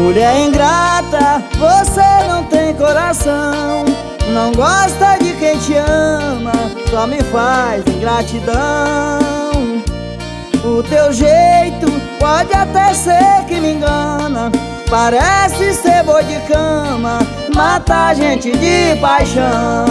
Mulher ingrata, você não tem coração, não gosta de quem te ama, só me faz ingratidão. O teu jeito pode até ser que me engana, parece ser boi de cama, mata a gente de paixão.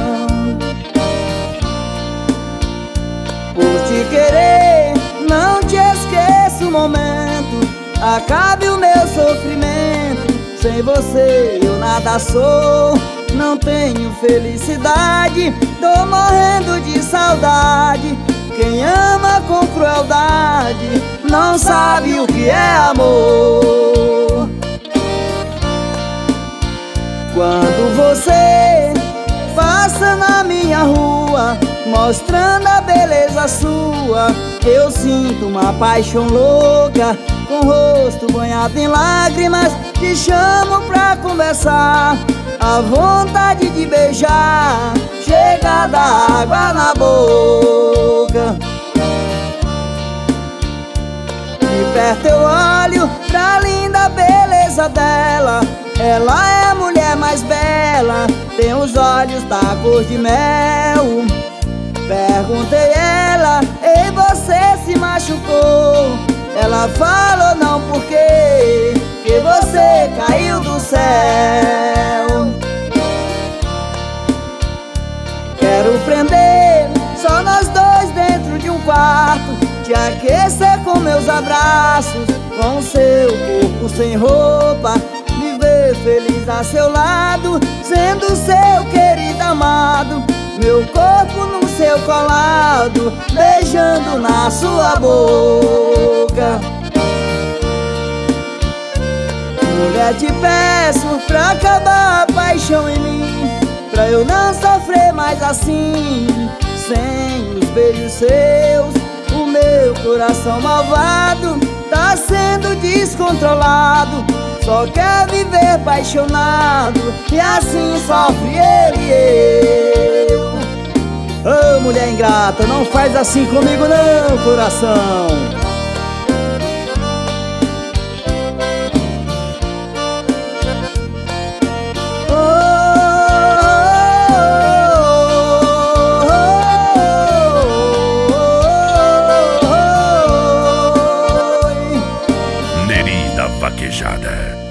Por te querer, não te esqueço o momento, acabe o meu sofrimento. Sem você eu nada sou, não tenho felicidade, tô morrendo de saudade. Quem ama com crueldade não sabe o que é amor. Quando você passa na minha rua, mostrando a beleza sua, eu sinto uma paixão louca. Com o rosto banhado em lágrimas, te chamo pra conversar. A vontade de beijar chega a dar água na boca. De perto eu olho pra linda beleza dela, ela é a mulher mais bela, tem os olhos da cor de mel. Perguntei ela, ei, você se machucou? Ela falou não, porque que você caiu do céu. Quero prender só nós dois dentro de um quarto, te aquecer com meus abraços, com seu corpo sem roupa, viver feliz a seu lado, sendo seu querido amado. Meu corpo no seu colado, beijando na sua boca. Mulher, te peço pra acabar a paixão em mim, pra eu não sofrer mais assim. Sem os beijos seus, o meu coração malvado tá sendo descontrolado. Só quer viver apaixonado, e assim sofre ele e eu. Ô, mulher ingrata, não faz assim comigo não, coração. Neri da Vaquejada.